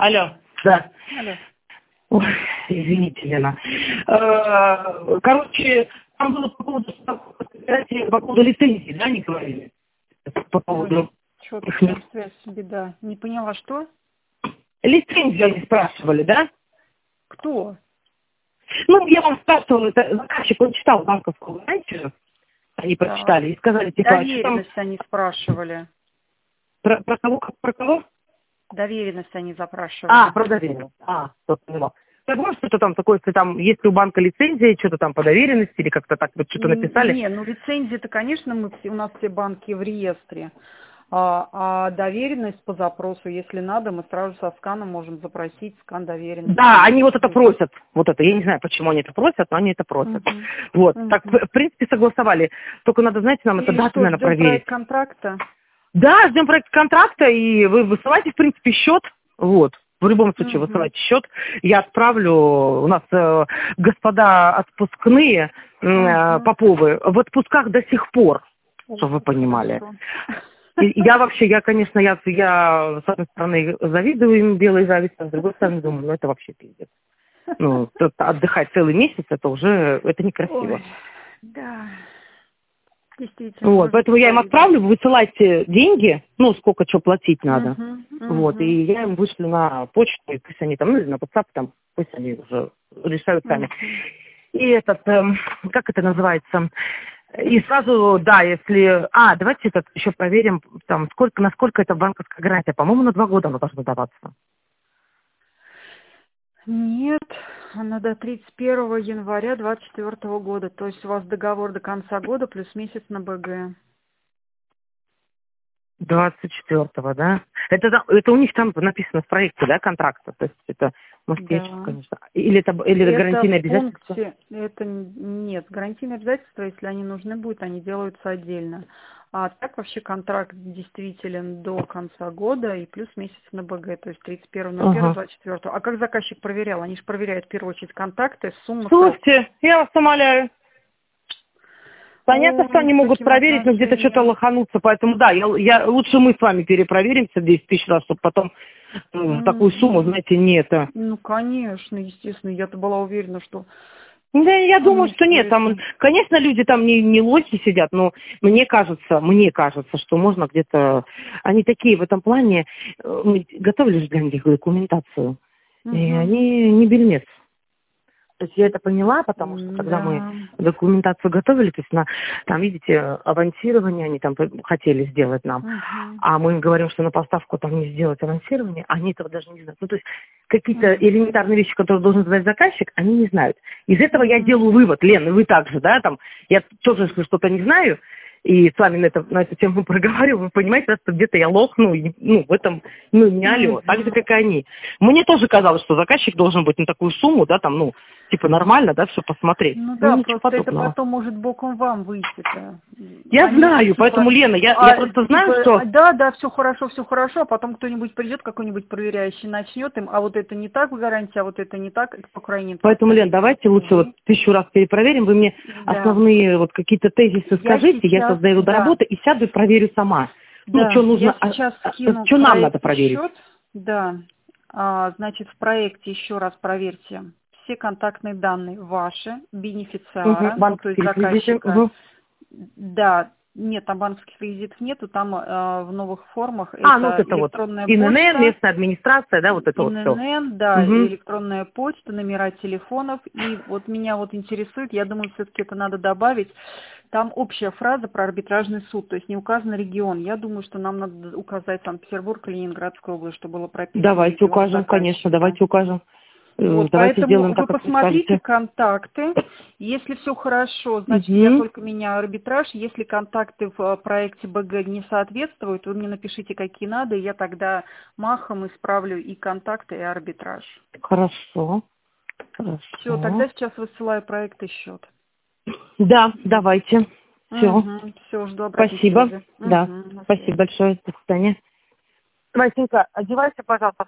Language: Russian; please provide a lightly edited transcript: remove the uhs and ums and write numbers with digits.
Алло, да. Алло. Ой, извините, Лена. Короче, там было по поводу лицензии, да, не говорили? По поводу... Что-то прям связь, беда. Не поняла, что? Лицензию они спрашивали, да? Кто? Ну, я вам спрашивала, это заказчик, он читал банковскую гарантию, они прочитали и сказали, типа, а что там... Доверенность они спрашивали. Про кого? Про кого? Доверенность они запрашивали. Про доверенность. Что поняла. Я думаю, что-то там такое, если там, есть у банка лицензия, что-то там по доверенности, или как-то так вот что-то написали. Не, ну лицензия-то, конечно, у нас все банки в реестре. А доверенность по запросу, если надо, мы сразу со сканом можем запросить скан доверенности. Да, они вот это просят. Вот это. Я не знаю, почему они это просят, но они это просят. Вот. Так, в принципе, согласовали. Только надо, знаете, нам это даты, наверное, проверить. Проект контракта? Да, ждем проект контракта, и вы высылаете, в принципе, счет. Вот. В любом случае высылайте счет. Я отправлю, у нас господа отпускные Поповы в отпусках до сих пор, чтобы вы понимали. Я, конечно, я с одной стороны завидую им белой завистью, а с другой стороны думаю, это вообще пиздец. Отдыхать целый месяц, это уже, это некрасиво. Ой, да. Действительно. Вот, поэтому я им отправлю, вы высылайте деньги, сколько что платить надо. Вот, и я им вышлю на почту, и пусть они там, или на WhatsApp, там, пусть они уже решают сами. И как это называется? И сразу, да, если... давайте еще проверим, там, насколько это банковская гарантия. По-моему, на 2 года она должна даваться. Нет, она до 31 января 2024 года. То есть у вас договор до конца года плюс месяц на БГ. 24-го, да? Это у них там написано в проекте, да, контракта? То есть это, может, да. Я сейчас, конечно... Или это гарантийное обязательство? Это нет, гарантийные обязательства, если они нужны будут, они делаются отдельно. А так вообще контракт действителен до конца года и плюс месяц на БГ, то есть 31.01.24. А как заказчик проверял? Они же проверяют в первую очередь контакты, сумму. Слушайте, я вас умоляю. Понятно, что они могут проверить, но где-то что-то лохануться, поэтому да, лучше мы с вами перепроверимся 10 тысяч раз, чтобы потом такую сумму, знаете, не это. Ну, конечно, естественно, я-то была уверена, что... Да, я думаю, что нет, там, конечно, люди там не лохи сидят, но мне кажется, что можно где-то, они такие в этом плане, мы готовили же для них документацию, и они не бельмец. То есть я это поняла, потому что когда мы документацию готовили, то есть там, видите, авансирование они там хотели сделать нам, а мы им говорим, что на поставку там не сделать авансирование, они этого даже не знают. То есть какие-то элементарные вещи, которые должен знать заказчик, они не знают. Из этого я делаю вывод, Лен, и вы также, да, там, я тоже, если что-то не знаю, и с вами на эту тему проговариваю, вы понимаете, что где-то я лохну, в этом, не алло, так же, как и они. Мне тоже казалось, что заказчик должен быть на такую сумму, да, там, типа нормально, да, все посмотреть. Ну да, просто это потом может боком вам выйти. Я знаю, поэтому, Лена, я просто знаю, что... Да, все хорошо, а потом кто-нибудь придет, какой-нибудь проверяющий, начнет им, а вот это не так в гарантии, а вот это не так, это по крайней мере. Поэтому, Лен, давайте лучше 1000 раз перепроверим, вы мне основные какие-то тезисы скажите, я сейчас дойду до работы и сяду и проверю сама. Что нужно, что нам надо проверить. Да, значит, в проекте еще раз проверьте все контактные данные ваши, бенефициара, то есть заказчика. Да, нет, там банковских реквизитов нету, там в новых формах это электронная почта. ИНН, местная администрация, да, вот это ИНН, вот все. Да, электронная почта, номера телефонов. И вот меня интересует, я думаю, все-таки это надо добавить, там общая фраза про арбитражный суд, то есть не указан регион. Я думаю, что нам надо указать Санкт-Петербург и Ленинградскую область, чтобы было прописано. Давайте укажем, конечно, давайте укажем. Давайте поэтому вы посмотрите контакты. Если все хорошо, значит, я только меняю арбитраж. Если контакты в проекте БГ не соответствуют, вы мне напишите, какие надо, и я тогда махом исправлю и контакты, и арбитраж. Хорошо. Все, тогда сейчас высылаю проект и счет. Да, давайте. Все. Все, жду обратной Спасибо. связи. Да, спасибо большое. До свидания. Васенька, одевайся, пожалуйста.